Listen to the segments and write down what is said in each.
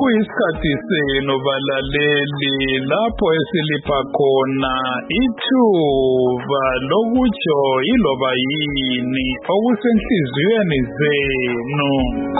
Sekuyisikhathi senu balaleli lapho esilipha khona ithuba lokutsho iloba yini okusenhliziyweni zenu.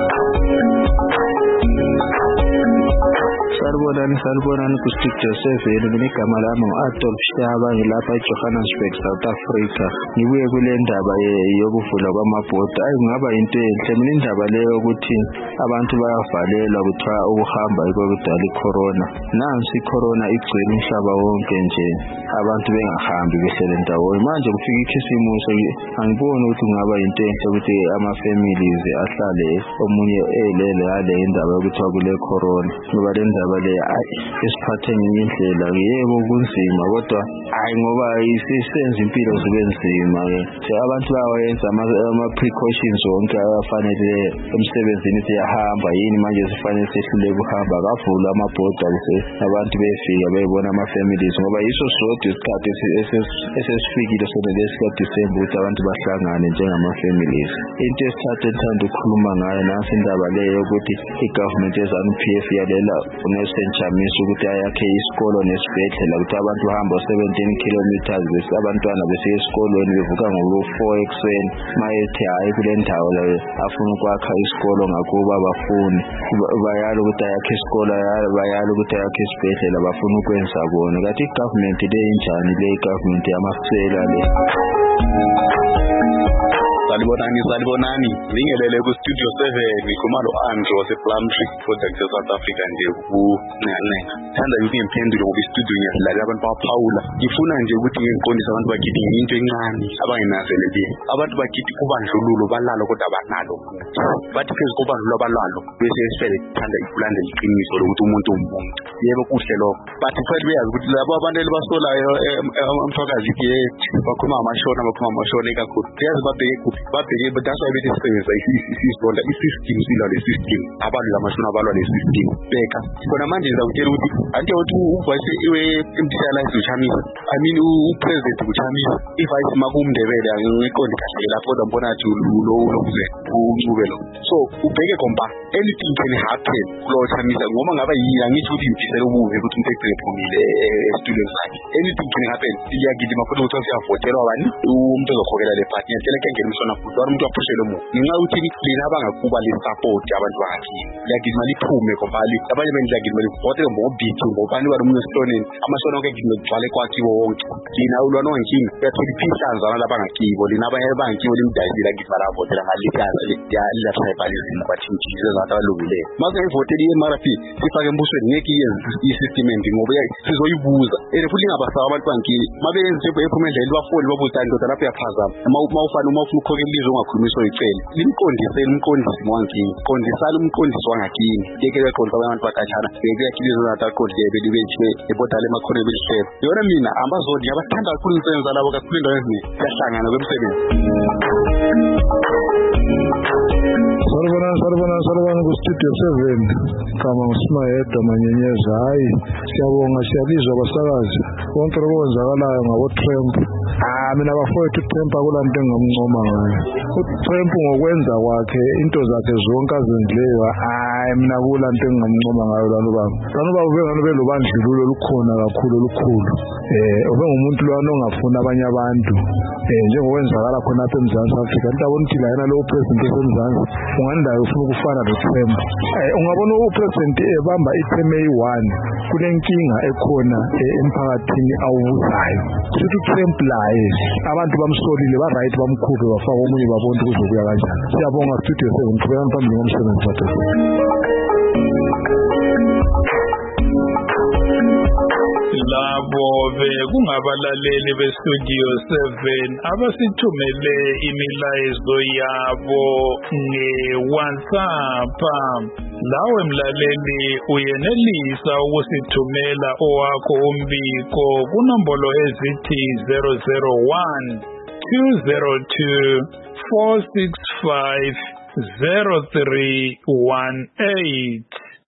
Salibonani kuStudio 7 ngegama lami uAdolf Shaba ngilapha eJohannesburg, South Africa. Ngibuye kule ndaba yokuvula kwamabhoda. Kungaba into enhle mina indaba leyo ukuthi abantu bayavalelwa kuthiwa ukuhamba ikudala icorona. Nansi icorona igcwele umhlaba wonke nje abantu bengahambi behlele ndawonye. Manje kufika ikhisimuso angiboni ukuthi kungaba into enhle ukuthi ama-families ahlale omunye elele yale indaba yokuthi kule corona. Ngoba le ndaba le esiphathe ngenye indlela yebo kunzima kodwa ngoba isisenza impilo zibe nzima ke abantu bayawenza ama-precautions wonke afanele emsebenzini siyahamba yini manje sifanele sehlule ukuhamba kavula amabhoda abantu befika beyibona ama-families ngoba yiso sodwa isikhathi esesifikile sona lesi kaDisemba ukuthi abantu bahlangane njengama-families. Into esithathe ethanda ukukhuluma ngayo nasi indaba leyo ukuthi i-government ye-ZANU-PF yalela uNelson Chamisa ukuthi ayakhe isikolo nesibhedlela ukuthi abantu bahamba 17 kilometers abantwana besiya esikolweni bevuka ngo-4 ekuseni mayethi hayi kule ndawo leyo afuna ukwakha isikolo ngakuba abafuni bayala ukuthi ayakhe isikolo bayala ukuthi ayakhe isibhedlela bafuna ukwenza bona kanti i-government le injani le i-government yamasela le. Salibonani ngingelele kuStudio 7 ngikhuluma lo-Andrew wasePlumtree Project South Africa nje kunenga thanda ukuthi ngiphendule ngoba istudio ngiyadlalela abantu baphawula ngifuna nje ukuthi ngiqondise abantu bakithi into encane abangenazeleli abantu bakithi kubandlululo balalo kodwa abanalo bathi phezu kobandlululo abalalo bese sifele thanda ikulandela iqiniso lokuthi umuntu umuntu yebo kuhle lokho bathi kufanele beyazi ukuthi labo abantu elibasolayo umfakazi bakhuluma amashona kakhulu yazi babheke that's why bethi sisebenzisa isizonda i-system sila le system abantu lamashona abalwa le system beka khona manje ngizakutshela ukuthi ante uthi uvice emdisalize uChamisa upresident uChamisa ivice makumndebele angiqondi kahle lapho kodwa mbona athi lokuze uncube lo so ubheke kompa anything can happen kulo Chamisa ngoba ngaba yini angithi ukuthi imfisela ubuve ukuthi umuntu ephumile students sakhe anything can happen iyagijima futhi ukuthi siyavotela abani umuntu ozokhokela le party ngiyacela kengena umshona futhi umuntu aphushele umuntu nginxa ukuthi lina abangakuba le support abantu bakhe yagijima liphume kompa abanye bendiyagijima livote ngobhithi ngobani barumunye stoneni amasona onke ngidle gcwale kwathiwo wonke lina ulwana onkingi uyathola iphihlanzana labangakibo lina abanye abangakibo limdayisela ngifara votela ngalikaza la tribalism kwathinjize zabantu abalungile mase ngivotela iMRP sifake embusweni ngeke i-system ngoba sizoyibuza futhi ngabasaba abantu bankini mabenze ephumendlela libafoli babuzani ndoda lapho yaphazama uma ufuna ukhoke ilizwe ungakhulumisa oyicela limqondisi wankini qondisana umqondisi wangakini yeke beqonda abantu bakatshana bekuyakilizo nataqondile belibethiwe ebodala emakhona belihlelo yona mina ambazodi abathanda kakhulu umsebenzi labo kakhulu indawo eziningi siyahlangana kwemsebenzi. Salibonani kuStudio 7 kama uSmayeda Manyenyeza. Hayi siyabonga siyabizwa abasakazi konke okwenzakalayo ngabo-Trump. Mina bafowethu uTrump akulanto engamncoma ngayo. uTrump ngokwenza kwakhe into zakhe zonke azenzileyo mina akulanto engamncoma ngayo lalo baba uvengani belobandlululo olukhona kakhulu olukhulu ubengumuntu lwana ongafuna abanye abantu njengokwenzakala khona apha eMzantsi Afrika ntabona ukuthi layena lo president esemzantsi ungandayo ufuna ukufana noTrump ungabona upresident ebamba i-term eyi-1 kunenkinga ekhona emphakathini awubuzayo sithi uTrump laye abantu bamsolile ba-right bamkhulu bafaka omunye babona kuzokuya kanjani. Siyabonga Studio 7 qhubekani phambili ngomsebenzi wakhe. Labo bekungabalaleli beStudio 7 abasithumele imilayezo yabo nge-WhatsApp. Lawe mlaleli uyenelisa ukusithumela owakho umbiko kunombolo ezithi 001 202 465 0318.